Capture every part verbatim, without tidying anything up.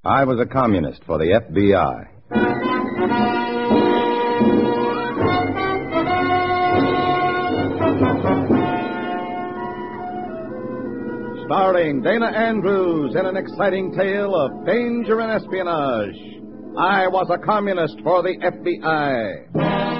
I was a communist for the F B I. Starring Dana Andrews in an exciting tale of danger and espionage. I was a communist for the F B I.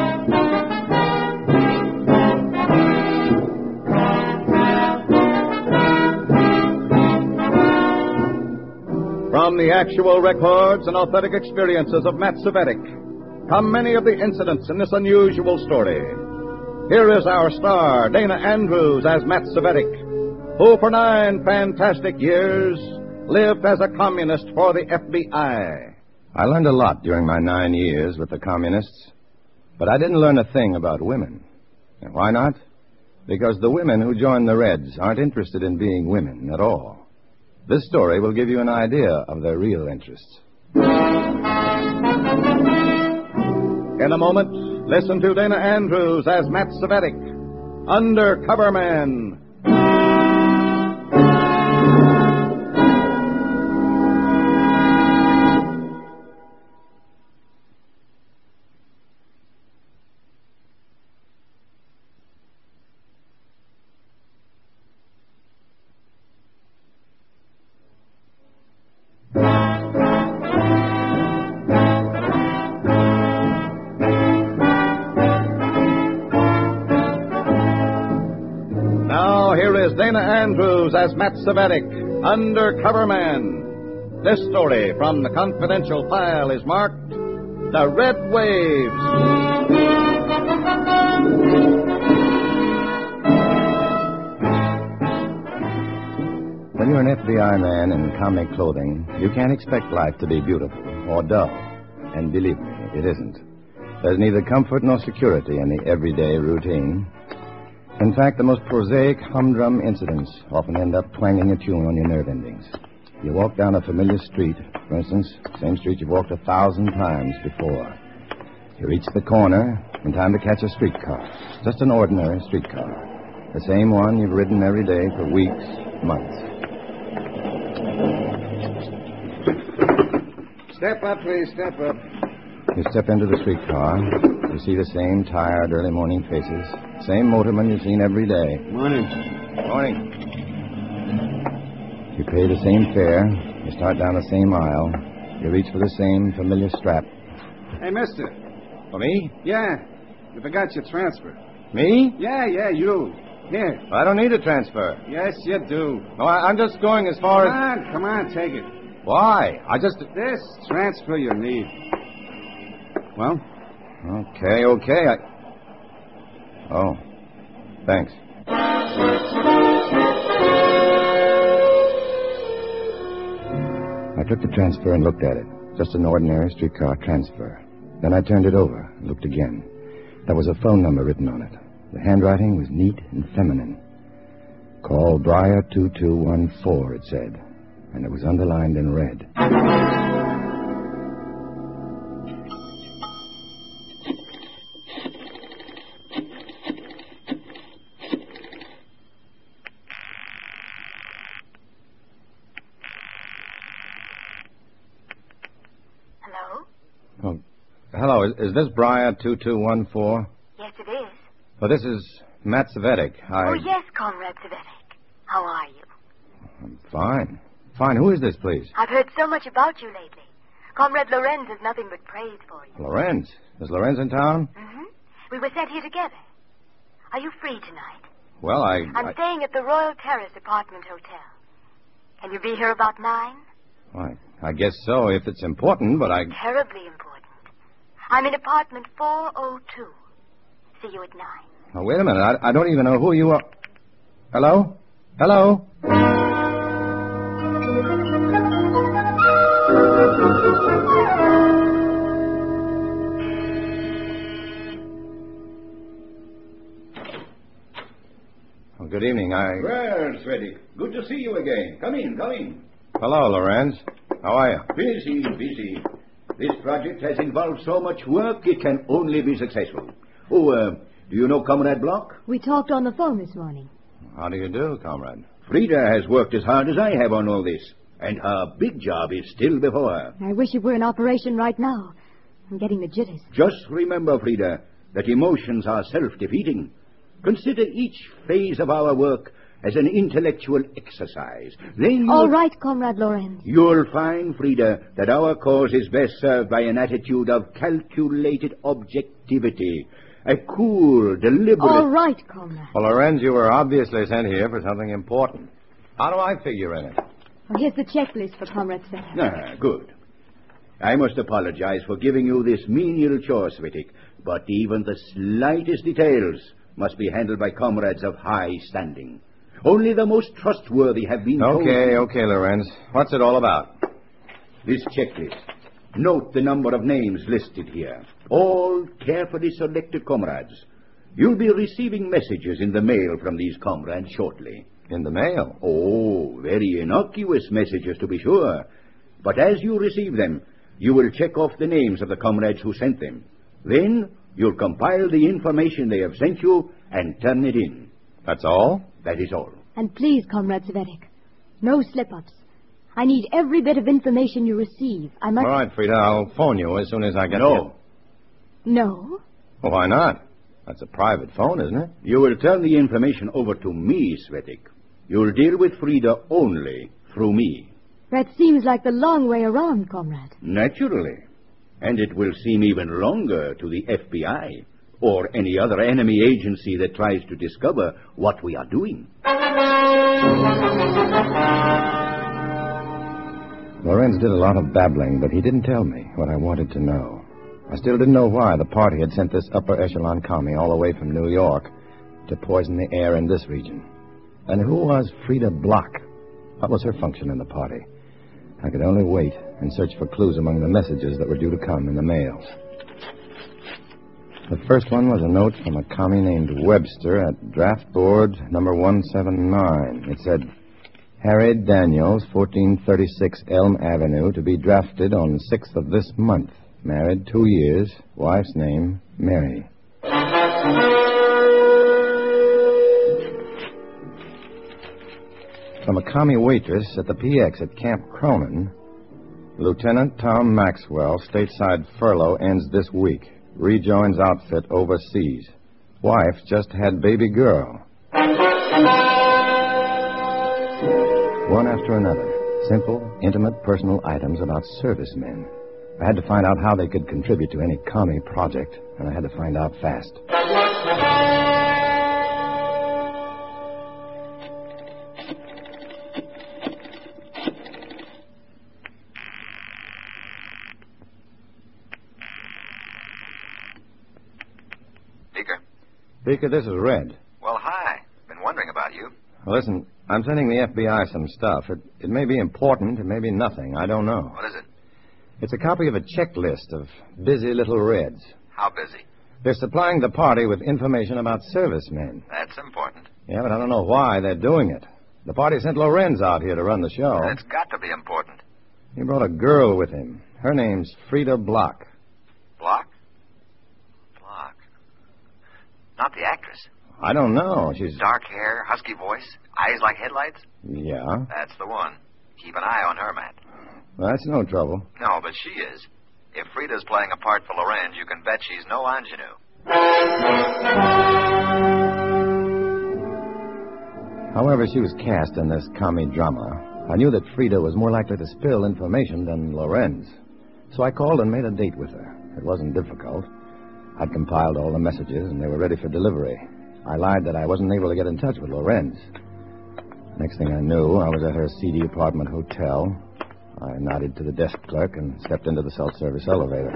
From the actual records and authentic experiences of Matt Cvetic come many of the incidents in this unusual story. Here is our star, Dana Andrews, as Matt Cvetic, who for nine fantastic years lived as a communist for the F B I. I learned a lot during my nine years with the communists, but I didn't learn a thing about women. And why not? Because the women who join the Reds aren't interested in being women at all. This story will give you an idea of their real interests. In a moment, listen to Dana Andrews as Matt Cvetic, Undercover Man. Dana Andrews as Matt Cvetic, Undercover Man. This story from the confidential file is marked The Red Waves. When you're an F B I man in comic clothing, you can't expect life to be beautiful or dull. And believe me, it isn't. There's neither comfort nor security in the everyday routine. In fact, the most prosaic humdrum incidents often end up twanging a tune on your nerve endings. You walk down a familiar street, for instance, same street you've walked a thousand times before. You reach the corner in time to catch a streetcar. Just an ordinary streetcar. The same one you've ridden every day for weeks, months. Step up, please, step up. You step into the streetcar. You see the same tired early morning faces. Same motorman you've seen every day. Morning. Morning. You pay the same fare. You start down the same aisle. You reach for the same familiar strap. Hey, mister. For me? Yeah. You forgot your transfer. Me? Yeah, yeah, you. Here. I don't need a transfer. Yes, you do. No, I, I'm just going as far come as... Come on, come on, take it. Why? I just... This transfer you need. Well? Okay, okay. I... Oh, thanks. I took the transfer and looked at it. Just an ordinary streetcar transfer. Then I turned it over and looked again. There was a phone number written on it. The handwriting was neat and feminine. Call Briar two two one four, it said. And it was underlined in red. Oh, hello. Is, is this Briar two two one four? Yes, it is. Well, this is Matt Cvetic. I... Oh, yes, Comrade Cvetic. How are you? I'm fine. Fine. Who is this, please? I've heard so much about you lately. Comrade Lorenz has nothing but praise for you. Lorenz? Is Lorenz in town? Mm-hmm. We were sent here together. Are you free tonight? Well, I... I'm I... staying at the Royal Terrace Apartment Hotel. Can you be here about nine? Why, I guess so, if it's important, but I... Terribly important. I'm in apartment four oh two. See you at nine. Now, wait a minute. I, I don't even know who you are. Hello? Hello? Well, good evening. I... Well, Cvetic, good to see you again. Come in, come in. Hello, Lorenz. How are you? Busy, busy. This project has involved so much work, it can only be successful. Oh, uh, do you know Comrade Block? We talked on the phone this morning. How do you do, comrade? Frida has worked as hard as I have on all this. And her big job is still before her. I wish it were in operation right now. I'm getting the jitters. Just remember, Frida, that emotions are self-defeating. Consider each phase of our work as an intellectual exercise. Then you'll... All right, Comrade Lorenz. You'll find, Frida, that our cause is best served by an attitude of calculated objectivity. A cool, deliberate... All right, Comrade. Well, Lorenz, you were obviously sent here for something important. How do I figure in it? Well, here's the checklist for Comrade Svetter. Ah, good. I must apologize for giving you this menial chore, Svitek, but even the slightest details must be handled by comrades of high standing. Only the most trustworthy have been told... Okay, okay, Lorenz. What's it all about? This checklist. Note the number of names listed here. All carefully selected comrades. You'll be receiving messages in the mail from these comrades shortly. In the mail? Oh, very innocuous messages, to be sure. But as you receive them, you will check off the names of the comrades who sent them. Then you'll compile the information they have sent you and turn it in. That's all? That is all. And please, Comrade Svetter, no slip-ups. I need every bit of information you receive. I must... All right, Frida, I'll phone you as soon as I get No. here. No? Well, why not? That's a private phone, isn't it? You will turn the information over to me, Svetik. You'll deal with Frida only through me. That seems like the long way around, Comrade. Naturally. And it will seem even longer to the F B I or any other enemy agency that tries to discover what we are doing. Lorenz did a lot of babbling, but he didn't tell me what I wanted to know. I still didn't know why the party had sent this upper echelon commie all the way from New York to poison the air in this region. And who was Frida Block? What was her function in the party? I could only wait and search for clues among the messages that were due to come in the mails. The first one was a note from a commie named Webster at draft board number one seven nine. It said, Harry Daniels, fourteen thirty-six Elm Avenue, to be drafted on sixth of this month. Married, two years. Wife's name, Mary. From a commie waitress at the P X at Camp Cronin, Lieutenant Tom Maxwell, stateside furlough ends this week. Rejoins outfit overseas. Wife just had baby girl. One after another. Simple, intimate, personal items about servicemen. I had to find out how they could contribute to any commie project, and I had to find out fast. Beaker? Beaker, this is Red. Well, hi. Been wondering about you. Well, listen, I'm sending the F B I some stuff. It, it may be important, it may be nothing. I don't know. What is it? It's a copy of a checklist of busy little Reds. How busy? They're supplying the party with information about servicemen. That's important. Yeah, but I don't know why they're doing it. The party sent Lorenz out here to run the show. It's got to be important. He brought a girl with him. Her name's Frida Block. Block? Block. Not the actress. I don't know. She's... Dark hair, husky voice, eyes like headlights? Yeah? That's the one. Keep an eye on her, Matt. Well, that's no trouble. No, but she is. If Frida's playing a part for Lorenz, you can bet she's no ingenue. However she was cast in this commie drama, I knew that Frida was more likely to spill information than Lorenz. So I called and made a date with her. It wasn't difficult. I'd compiled all the messages, and they were ready for delivery. I lied that I wasn't able to get in touch with Lorenz. Next thing I knew, I was at her seedy apartment hotel. I nodded to the desk clerk and stepped into the self-service elevator.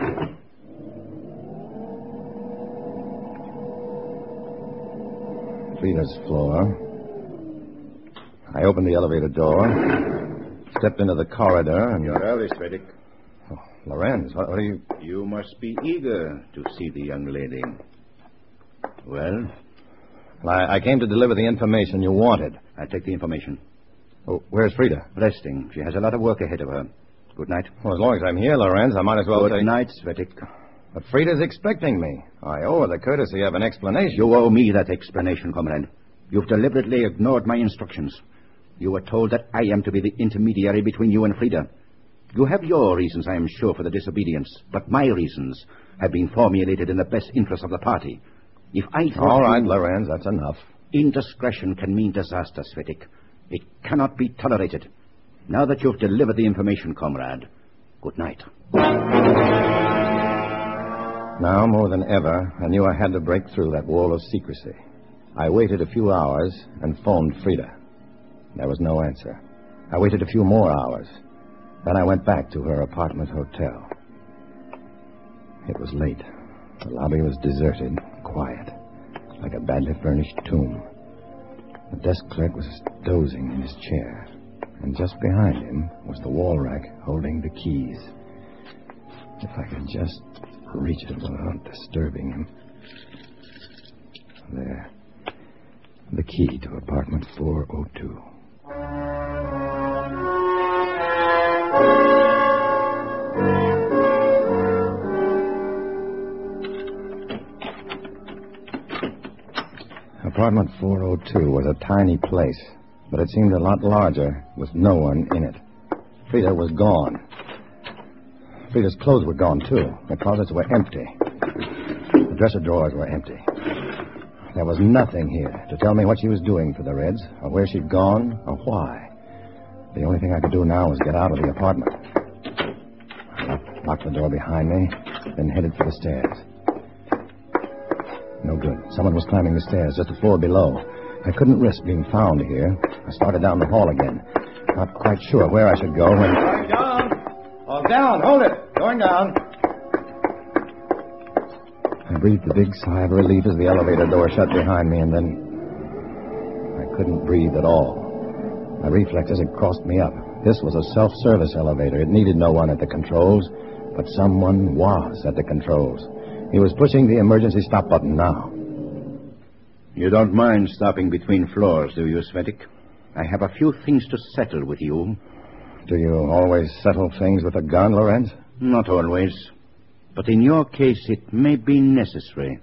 Frida's floor. I opened the elevator door, stepped into the corridor, and... You're early, Svedig. Oh, Lorenz, what, what are you... You must be eager to see the young lady. Well? Well, I, I came to deliver the information you wanted. I take the information. Oh, where's Frida? Resting. She has a lot of work ahead of her. Good night. Well, as long as I'm here, Lorenz, I might as well Good say... Good night, Svetik. But Frida's expecting me. I owe her the courtesy of an explanation. You owe me that explanation, comrade. You've deliberately ignored my instructions. You were told that I am to be the intermediary between you and Frida. You have your reasons, I am sure, for the disobedience, but my reasons have been formulated in the best interest of the party. If I thought... All right, you... Lorenz, that's enough. Indiscretion can mean disaster, Svetik. It cannot be tolerated. Now that you've delivered the information, comrade, good night. Now, more than ever, I knew I had to break through that wall of secrecy. I waited a few hours and phoned Frida. There was no answer. I waited a few more hours. Then I went back to her apartment hotel. It was late. The lobby was deserted, quiet, like a badly furnished tomb. The desk clerk was dozing in his chair, and just behind him was the wall rack holding the keys. If I could just reach it without disturbing him. There. The key to apartment four oh two. Apartment four oh two was a tiny place, but it seemed a lot larger with no one in it. Frida was gone. Frida's clothes were gone, too. The closets were empty. The dresser drawers were empty. There was nothing here to tell me what she was doing for the Reds, or where she'd gone, or why. The only thing I could do now was get out of the apartment. I locked the door behind me, then headed for the stairs. No good. Someone was climbing the stairs, just a floor below. I couldn't risk being found here. I started down the hall again, not quite sure where I should go when... Going down! Oh, down! Hold it! Going down. I breathed a big sigh of relief as the elevator door shut behind me, and then I couldn't breathe at all. My reflexes had crossed me up. This was a self-service elevator. It needed no one at the controls, but someone was at the controls. He was pushing the emergency stop button now. You don't mind stopping between floors, do you, Svetik? I have a few things to settle with you. Do you always settle things with a gun, Lorenz? Not always. But in your case, it may be necessary.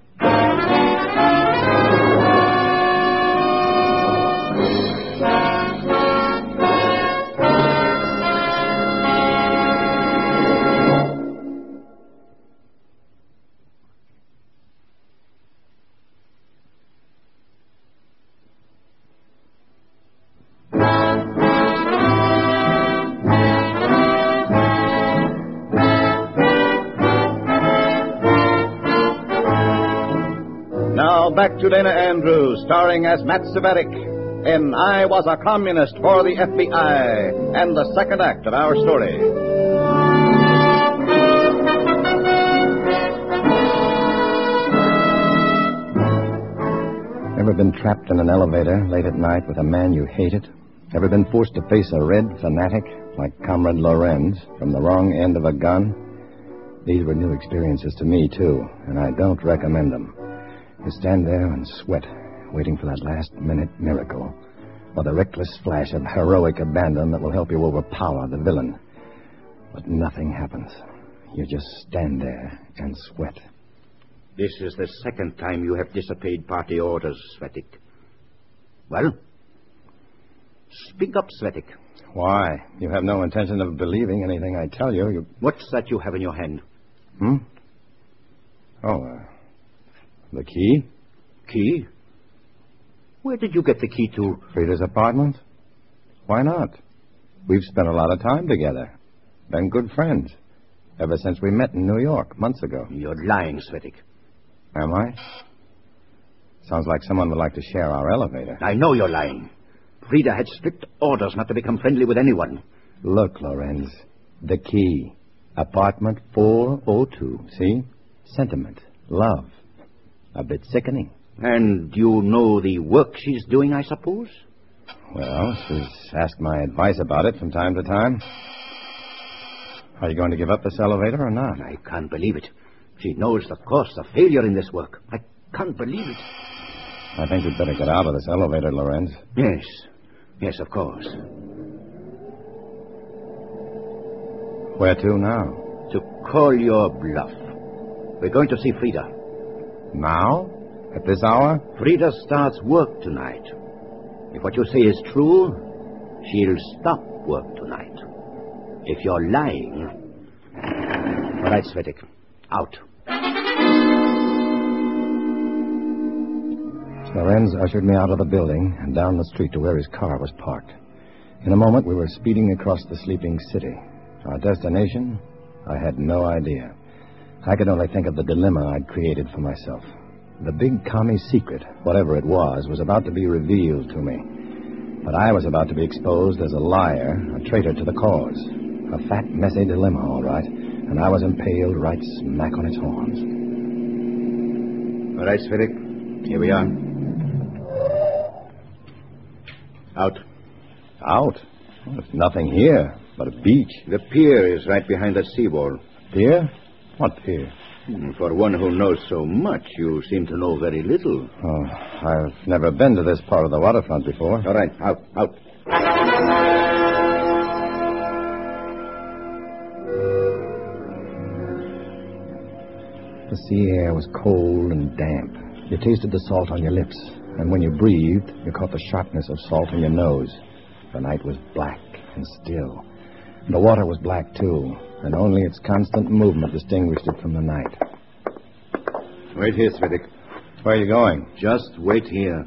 Back to Dana Andrews, starring as Matt Cvetic in I Was a Communist for the F B I, and the second act of our story. Ever been trapped in an elevator late at night with a man you hated? Ever been forced to face a red fanatic like Comrade Lorenz from the wrong end of a gun? These were new experiences to me, too, and I don't recommend them. You stand there and sweat, waiting for that last-minute miracle, or the reckless flash of heroic abandon that will help you overpower the villain. But nothing happens. You just stand there and sweat. This is the second time you have disobeyed party orders, Svetik. Well? Speak up, Svetik. Why? You have no intention of believing anything I tell you. You... What's that you have in your hand? Hmm? Oh, uh... the key? Key? Where did you get the key to? Frida's apartment. Why not? We've spent a lot of time together. Been good friends. Ever since we met in New York months ago. You're lying, Svetik. Am I? Sounds like someone would like to share our elevator. I know you're lying. Frida had strict orders not to become friendly with anyone. Look, Lorenz. The key. Apartment four oh two. See? Sentiment. Love. A bit sickening. And you know the work she's doing, I suppose? Well, she's asked my advice about it from time to time. Are you going to give up this elevator or not? I can't believe it. She knows the cost of failure in this work. I can't believe it. I think you'd better get out of this elevator, Lorenz. Yes. Yes, of course. Where to now? To call your bluff. We're going to see Frida. Now? At this hour? Frida starts work tonight. If what you say is true, she'll stop work tonight. If you're lying... All right, Svetik. Out. Lorenz ushered me out of the building and down the street to where his car was parked. In a moment, we were speeding across the sleeping city. Our destination? I had no idea. I could only think of the dilemma I'd created for myself. The big commie secret, whatever it was, was about to be revealed to me. But I was about to be exposed as a liar, a traitor to the cause. A fat, messy dilemma, all right. And I was impaled right smack on its horns. All right, Svetik. Here we are. Out. Out? Well, there's nothing here but a beach. The pier is right behind that seawall. Pier? What pier? For one who knows so much, you seem to know very little. Oh, I've never been to this part of the waterfront before. All right, out, out. The sea air was cold and damp. You tasted the salt on your lips, and when you breathed, you caught the sharpness of salt in your nose. The night was black and still. The water was black, too, and only its constant movement distinguished it from the night. Wait here, Svetik. Where are you going? Just wait here.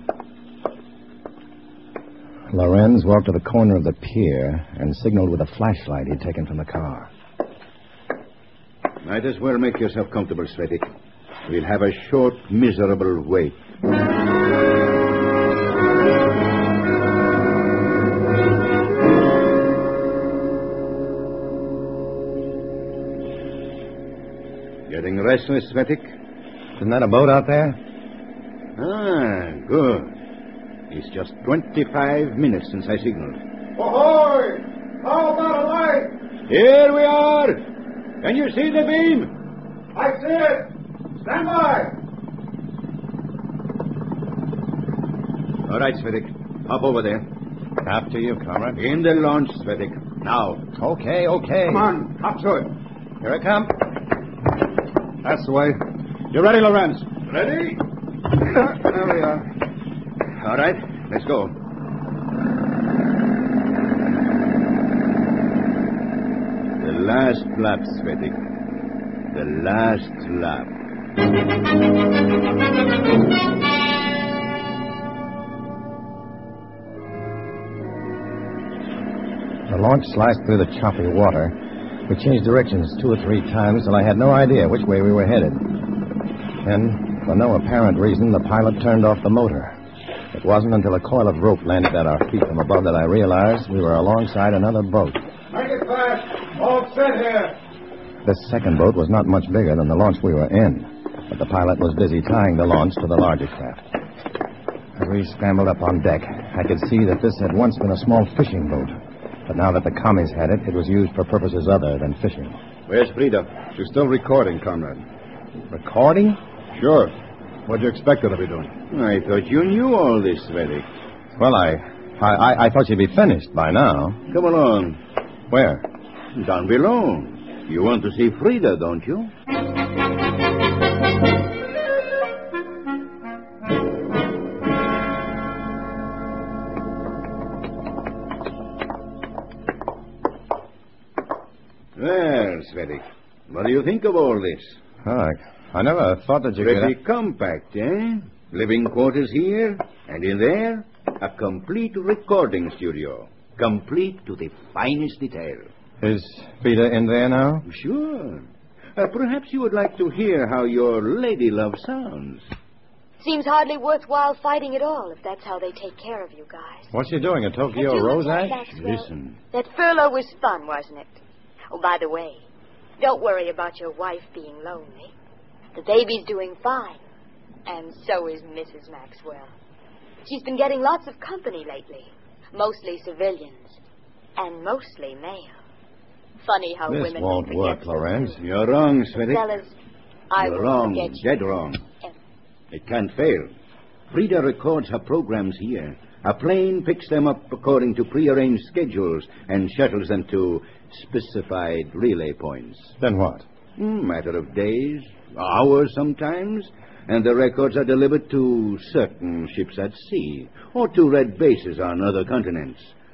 Lorenz walked to the corner of the pier and signaled with a flashlight he'd taken from the car. Might as well make yourself comfortable, Svetik. We'll have a short, miserable wait. Getting restless, Svetik? Isn't that a boat out there? Ah, good. It's just twenty-five minutes since I signaled. Ahoy! How about a light? Here we are! Can you see the beam? I see it. Stand by. All right, Svetik. Hop over there. After you, comrade. In the launch, Svetik. Now. Okay, okay. Come on, hop to it. Here I come. That's the way. You ready, Lorenz? Ready? There we are. All right, let's go. The last lap, Svetik. The last lap. The launch sliced through the choppy water. We changed directions two or three times till I had no idea which way we were headed. Then, for no apparent reason, the pilot turned off the motor. It wasn't until a coil of rope landed at our feet from above that I realized we were alongside another boat. Make it fast. All set here. This second boat was not much bigger than the launch we were in, but the pilot was busy tying the launch to the larger craft. As we scrambled up on deck, I could see that this had once been a small fishing boat. But now that the commies had it, it was used for purposes other than fishing. Where's Frida? She's still recording, comrade. Recording? Sure. What'd you expect her to be doing? I thought you knew all this, Svetik. Well, I, I I thought she'd be finished by now. Come along. Where? Down below. You want to see Frida, don't you? Well, Svetik, what do you think of all this? Oh, I, I never thought that you Pretty could... compact, eh? Living quarters here, and in there, a complete recording studio. Complete to the finest detail. Is Frida in there now? Sure. Uh, perhaps you would like to hear how your lady love sounds. Seems hardly worthwhile fighting at all if that's how they take care of you guys. What's she doing, a Tokyo Had you Rose and act? Maxwell- Listen. That furlough was fun, wasn't it? Oh, by the way, don't worry about your wife being lonely. The baby's doing fine. And so is Missus Maxwell. She's been getting lots of company lately. Mostly civilians. And mostly male. Funny how This women won't forget work, to- Lorenz. You're wrong, Svetik. Fellas, I You're won't wrong. forget you. Dead wrong. Em- It can't fail. Frida records her programs here. A plane picks them up according to prearranged schedules and shuttles them to specified relay points. Then what? Hmm, matter of days, hours sometimes, and the records are delivered to certain ships at sea or to red bases on other continents.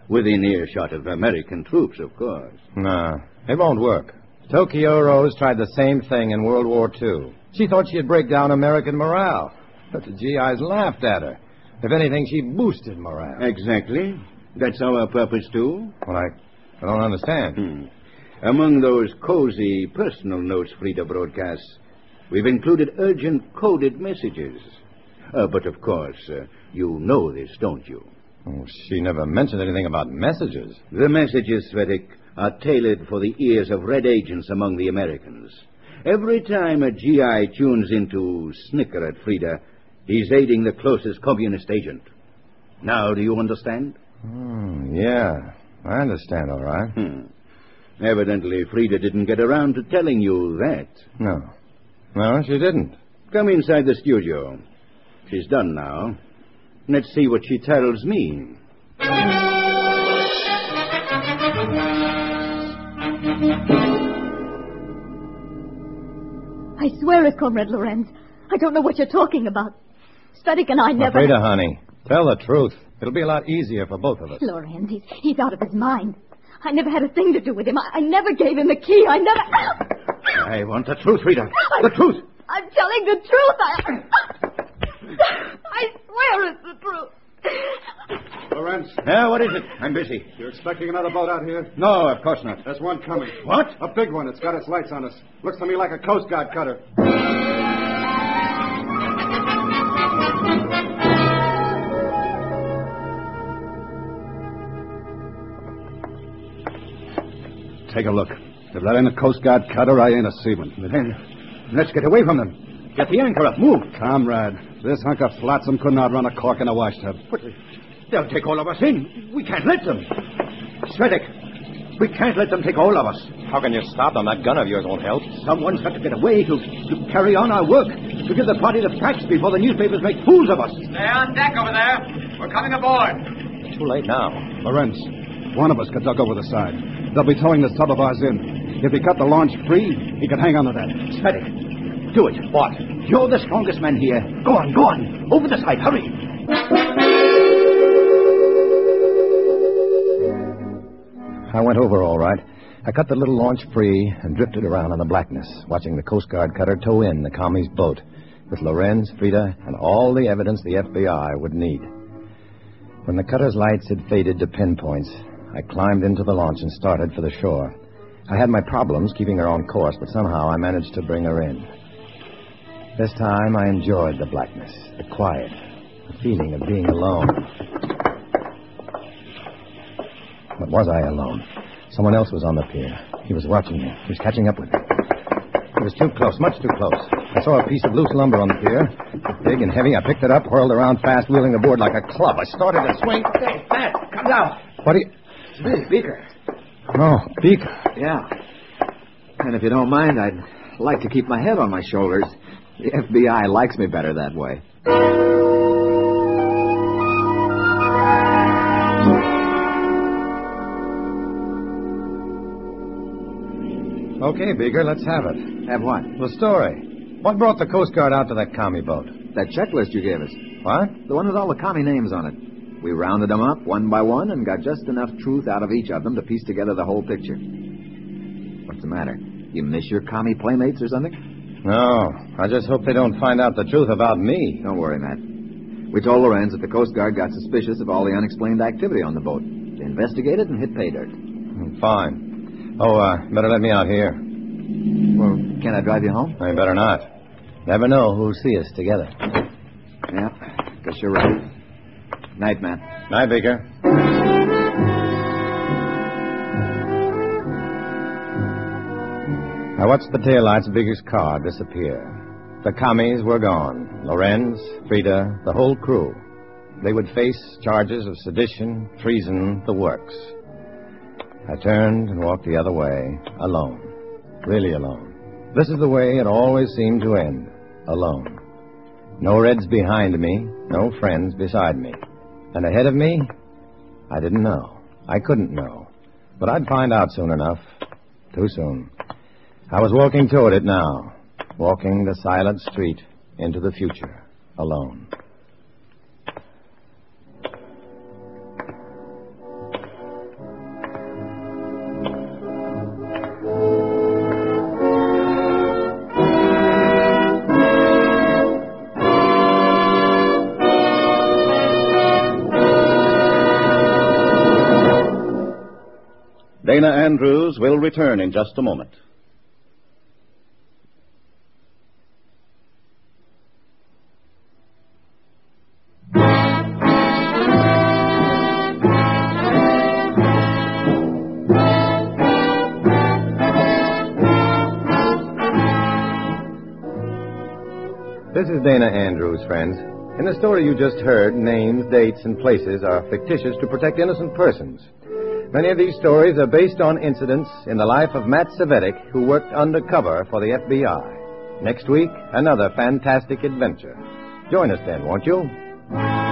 Within earshot of American troops, of course. No, it won't work. Tokyo Rose tried the same thing in World War Two. She thought she'd break down American morale, but the G Is laughed at her. If anything, she boosted morale. Exactly. That's our purpose, too. Well, I, I don't understand. Hmm. Among those cozy personal notes Frida broadcasts, we've included urgent coded messages. Uh, but, of course, uh, you know this, don't you? Oh, she never mentioned anything about messages. The messages, Svedik, are tailored for the ears of red agents among the Americans. Every time a G I tunes in to snicker at Frida, he's aiding the closest communist agent. Now, do you understand? Hmm, yeah, I understand, all right. Hmm. Evidently, Frida didn't get around to telling you that. No. No, she didn't. Come inside the studio. She's done now. Let's see what she tells me. I swear it, Comrade Lorenz. I don't know what you're talking about. Svedik and I never... Frida, honey, tell the truth. It'll be a lot easier for both of us. Lorenz, he's, he's out of his mind. I never had a thing to do with him. I, I never gave him the key. I never... I want the truth, Frida. The truth. I'm telling the truth. I, I swear it's the truth. Lorenz, Yeah, what is it? I'm busy. you're expecting another boat out here? No, of course not. There's one coming. What? A big one. It's got its lights on us. Looks to me like a Coast Guard cutter. Take a look. If that ain't a Coast Guard cutter, I ain't a seaman. Then let's get away from them. Get the anchor up. Move. Comrade, this hunk of flotsam couldn't outrun a cork in a washtub. But they'll take all of us in. We can't let them. Svedik, we can't let them take all of us. How can you stop them? That gun of yours won't help. Someone's got to get away to, to carry on our work, to give the party the facts before the newspapers make fools of us. Stay on deck over there. We're coming aboard. Too late now. Lorenz, one of us could duck over the side. They'll be towing this tub of ours in. If he cut the launch free, he could hang on to that. Svedik, do it. What? You're the strongest man here. Go on, go on. Over the side. Hurry. I went over all right. I cut the little launch free and drifted around in the blackness, watching the Coast Guard cutter tow in the commie's boat with Lorenz, Frida, and all the evidence the F B I would need. When the cutter's lights had faded to pinpoints, I climbed into the launch and started for the shore. I had my problems keeping her on course, but somehow I managed to bring her in. This time I enjoyed the blackness, the quiet, the feeling of being alone. But was I alone? Someone else was on the pier. He was watching me. He was catching up with me. It was too close, much too close. I saw a piece of loose lumber on the pier. Big and heavy. I picked it up, whirled around fast, wheeling the board like a club. I started to swing. Hey, Matt, come down. What do you... It's me, Beaker. Oh, Beaker. Yeah. And if you don't mind, I'd like to keep my head on my shoulders. The F B I likes me better that way. Okay, Beaker, let's have it. Have what? The story. What brought the Coast Guard out to that commie boat? That checklist you gave us. What? The one with all the commie names on it. We rounded them up one by one and got just enough truth out of each of them to piece together the whole picture. What's the matter? You miss your commie playmates or something? No, I just hope they don't find out the truth about me. Don't worry, Matt. We told Lorenz that the Coast Guard got suspicious of all the unexplained activity on the boat. They investigated and hit pay dirt. Fine. Oh, uh, better let me out here. Well, can I drive you home? I better not. Never know who'll see us together. Yeah, guess you're right. Night, man. Night, Beaker. I watched the taillights of Beaker's car disappear. The commies were gone. Lorenz, Frida, the whole crew. They would face charges of sedition, treason, the works. I turned and walked the other way, alone. Really alone. This is the way it always seemed to end. Alone. No Reds behind me, no friends beside me. And ahead of me, I didn't know. I couldn't know. But I'd find out soon enough. Too soon. I was walking toward it now. Walking the silent street into the future. Alone. Dana Andrews will return in just a moment. This is Dana Andrews, friends. In the story you just heard, names, dates, and places are fictitious to protect innocent persons. Many of these stories are based on incidents in the life of Matt Cvetic, who worked undercover for the F B I. Next week, another fantastic adventure. Join us then, won't you?